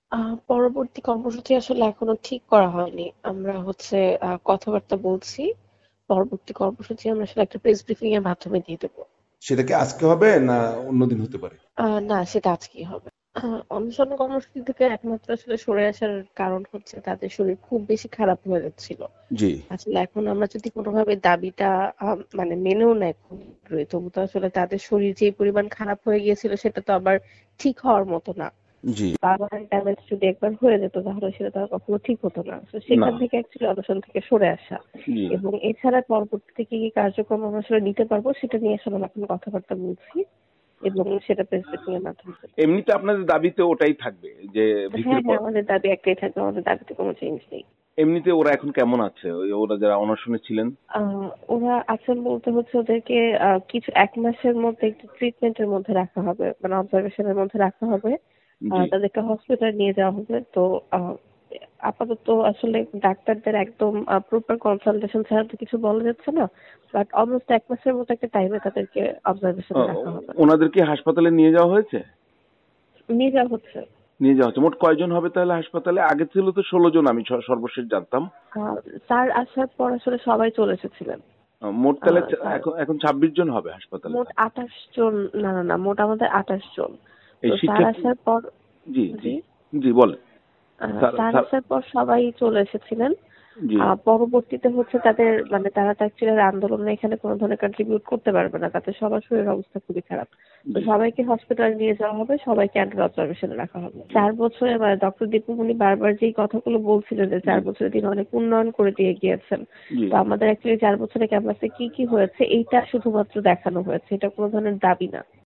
পরবর্তী কর্মসূচি আসলে এখনো ঠিক করা হয়নি। আমরা কথাবার্তা বলছি। পরবর্তী কর্মসূচি আমরা আসলে একটা প্রেস ব্রিফিং এর মাধ্যমে দিয়ে দেবো। সেটা কি আজকে হবে না অন্যদিন হতে পারে? না, সেটা আজকেই হবে। অনশন কর্মসূচি থেকে একমাত্র আসলে সরে আসার কারণ হচ্ছে তাদের শরীর খুব বেশি খারাপ হয়ে যাচ্ছিল। জি। আসলে এখন আমরা যদি কোনোভাবে দাবিটা মানে মেনেও নেয় কর্তৃপক্ষ, তবু তো আসলে তাদের শরীর যে পরিমাণ খারাপ হয়ে গিয়েছিল সেটা তো আবার ঠিক হওয়ার মতো না। জি। পার্মানেন্ট ড্যামেজ যদি একবার হয়ে যেত তাহলে সেটা তো আর কখনো ঠিক হতো না। তো না। সেখান থেকে অ্যাকচুয়ালি অনশন থেকে সরে আসা। জি। এবং এছাড়া পরবর্তীতে কি কি কার্যক্রম আমরা আসলে নিতে পারবো সেটা নিয়ে আসলে আমরা এখন কথাবার্তা বলছি এবং সেটা প্রেস ব্রিফিং এর মাধ্যমে বলবো। এমনিতে আপনাদের দাবিতে ওটাই থাকবে যে হ্যাঁ, ভিত্তির পর। হ্যাঁ, আমাদের দাবি একটাই থাকবে, আমাদের দাবিতে কোনো চেঞ্জ নেই। এমনিতে ওরা এখন কেমন আছে, ওরা যারা অনশনে ছিলেন? ওরা আছেন বলতে হচ্ছে ওদেরকে কিছু ১ মাসের মধ্যে একটু ট্রিটমেন্টের মধ্যে রাখা হবে। মানে অবজারভেশনের মধ্যে রাখা হবে। জি। তাদেরকে হসপিটালে নিয়ে যাওয়া হবে। তো আ আপাতত আসলে ডাক্তারদের একদম প্রপার কনসালটেশন ছাড়া তো কিছু বলা যাচ্ছে না। বাট অলমোস্ট ১ মাসের মতো একটা টাইমে তাদেরকে অবজারভেশনে রাখা হবে। ওনাদের কি হাসপাতালে নিয়ে যাওয়া হয়েছে? নিয়ে যাওয়া হচ্ছে। নিয়ে যাওয়া হচ্ছে। মোট কয়জন হবে তাহলে হাসপাতালে? আগে ছিল তো ১৬ জন, আমি সর্বশেষ জানতাম। আ স্যার আসার পর আসলে সবাই চলে এসেছিলেন। মোট আ তাহলে স্যার এখন এখন ২৬ জন হবে হাসপাতালে মোট তাহলে। ২৮ জন, না, না, না, মোট আমাদের ২৮ জন। তো এই স্যার শিক্ষার্থী। আসার পর জি, জি। জি, জি, বলেন। Sir sir sir. আসার পর সবাই চলে এসেছিলেন। জি। পরবর্তীতে হচ্ছে তাদের মানে তারা তো অ্যাকচুয়ালি আন্দোলনে এখানে কোনো ধরনের কন্ট্রিবিউট করতে পারবে না। তাদের সবার শরীরের অবস্থা খুবই খারাপ। তো জি। সবাইকে হসপিটালে নিয়ে যাওয়া হবে, সবাইকে আন্ডার অবজারভেশনে রাখা হবে। ৪ বছরে মানে ডক্টর দীপুমনি বারবার যেই কথাগুলো বলছিলেন যে জি। ৪ বছরে তিনি অনেক উন্নয়ন করে দিয়ে গিয়েছেন। জি। তো আমাদের অ্যাকচুয়ালি ৪ বছরে ক্যাম্পাসে কি কি হয়েছে এইটা শুধুমাত্র দেখানো হয়েছে। এটা কোনো ধরনের দাবি না।